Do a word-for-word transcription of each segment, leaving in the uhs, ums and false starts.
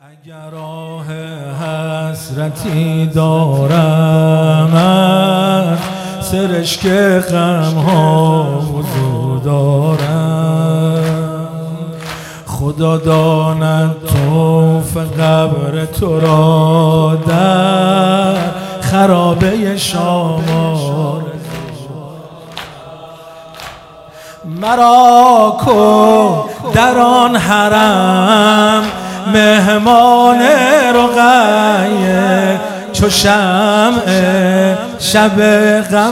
اگر راه حسرتی دارم من سرشک غم ها وجود دارم. خدا داند طوف قبر تو را در خرابه شامار مرا کو در آن حرم مهمان رقیه چو شمع شب غم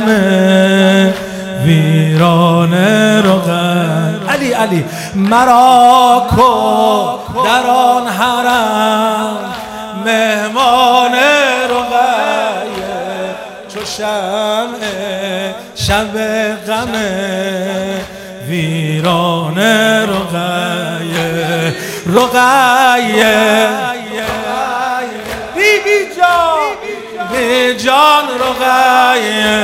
ویران رقیه. علی علی مرا کو در آن حرم مهمان رقیه چو شمع شب غم ویران رقیه. رقیه بی بی جان بی جان رقیه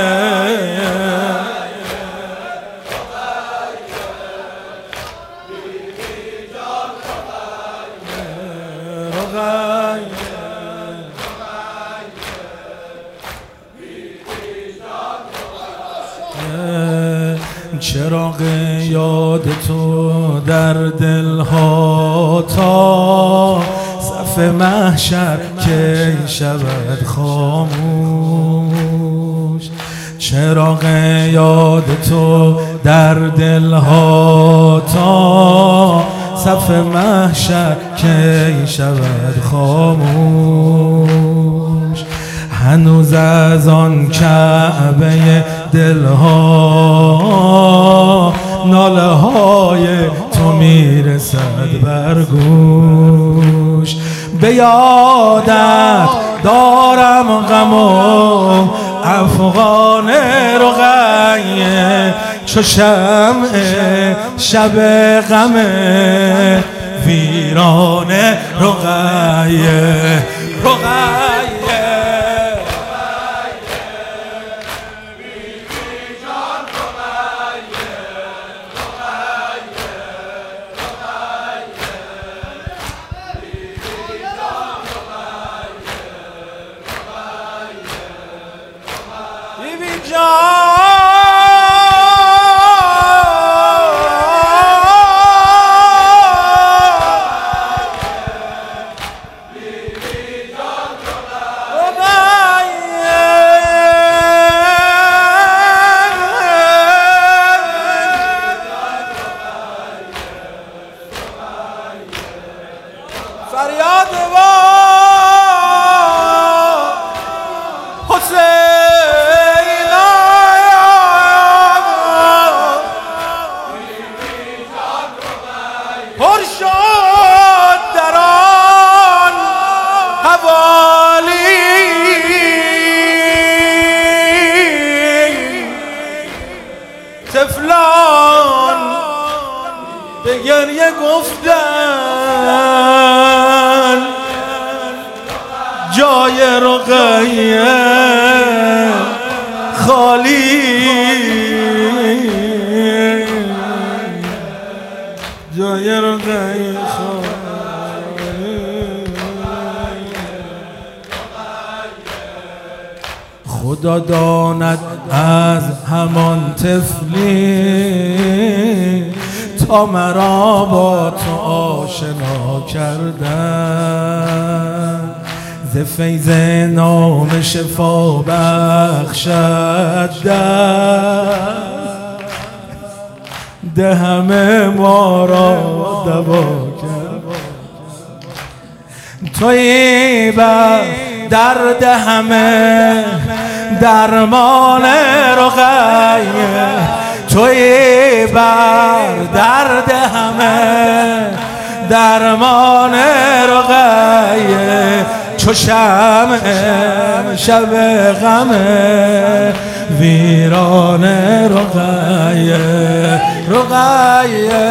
چراغ یاد تو در دلها تا صف محشر کی شود خاموش. چراغ یاد تو در دلها تا صف محشر کی شود خاموش. هنوز از آن کعبه دلها ناله های تو میرسد بر گوش. به یادت دارم غم و افغان رقیه چو شمع شب غم ویران رقیه. رقیه فریاد و حسین پر شد در آن حوالی طفلان به گریه گفتن جای رقیه خالی. جای رقیه خالی. خدا داند از همان طفلی تا مرا با تو آشنا کردن. ز فیض نام شفا بخشد ده همه ما را دوا کرد. تویی بر درد همه درمان رقیه. تویی بر درد همه درمان رقیه چو شمع شب غم ویران رقیه. رقیه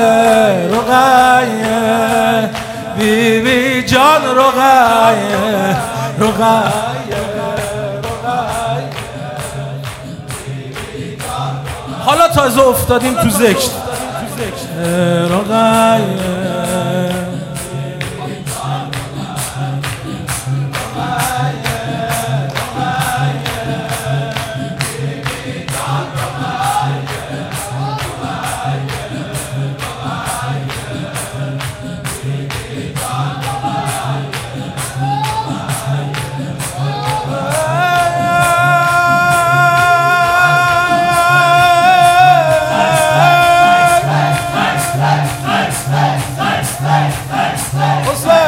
رقیه بی بی جان رقیه. رقیه حالا تازه افتادیم تو ذکر. رقیه حسین